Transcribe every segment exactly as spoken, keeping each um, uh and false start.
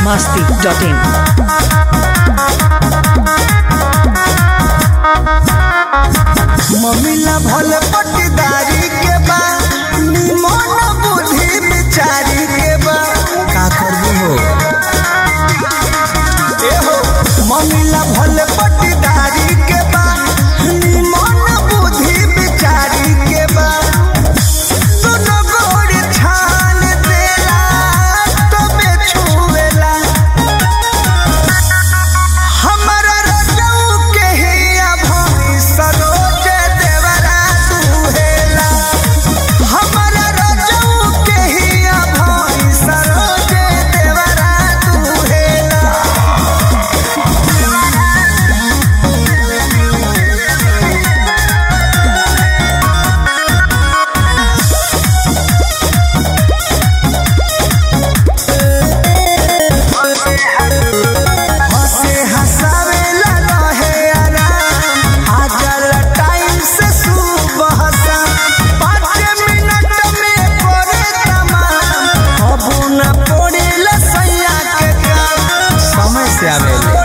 masti dot in. ममिला भल पटीदारी के बा निमन बुद्धि विचारी के बा का करबू हो ए हो ममिला भल पटीदारी के बा निमन बुद्धि विचारी के बा सुनो गोड़ छान देला तबे छुएला हमरा रजऊ के हिया भई सरोज देवरा दुहेला हमरा रजऊ के हिया भई सरोज देवरा दुहेला हंसे हंसावेला रहे आराम आजल टाइम से सुबह शाम पाँच मिनट में करे तमाम अब न पड़ेला सैया के काम समय से आवेला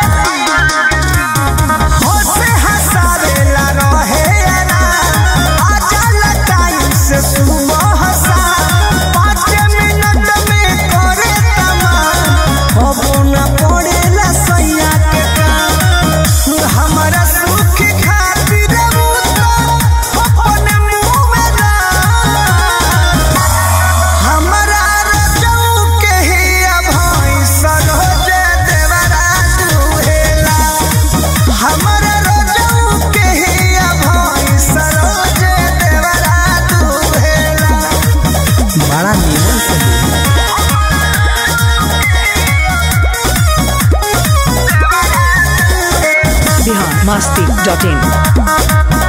हंसे हंसावेला रहे आराम आजल टाइम से सुबह शाम पाँच मिनट में करे तमाम अब न पड़ेला सैया के काम हमरा सुख खातिर अपने मुंह में दाम हमरा रजऊ के हिया भई सरोज देवरा दुहेला हमरा रजऊ के हिया भई सरोज देवरा दुहेला बड़ा निमन से Bihar masti dot in.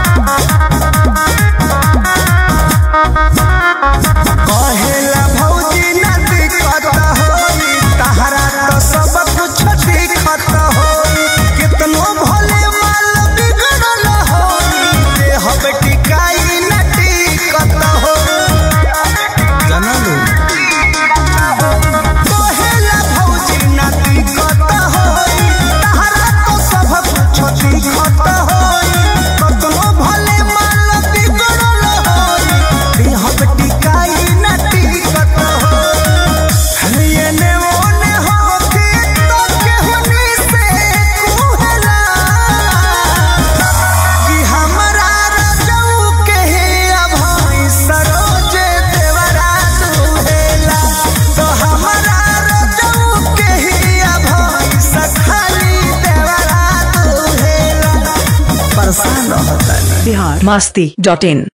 कहेला भौजी न दिक्कत होई तहरा तो सब कुछ दिक्कत होई कितनो भले माल बिगड़ल होई देह बेटिकाई न टिकत हो जनलू कहेला भौजी न दिक्कत होई तहरा तो सब कुछ दिक्कत होई कितनो भले माल बिगड़ल होई देह बेटिकाई न टिकत हो एने ओने होके तो केहुनी से कुहला कि हमरा रजऊ के हिया भई सरोज देवरा दुहेला तो हमरा रजऊ के हिया भई सखाली देवरा दुहेला परेशान रहता Bihar masti dot in.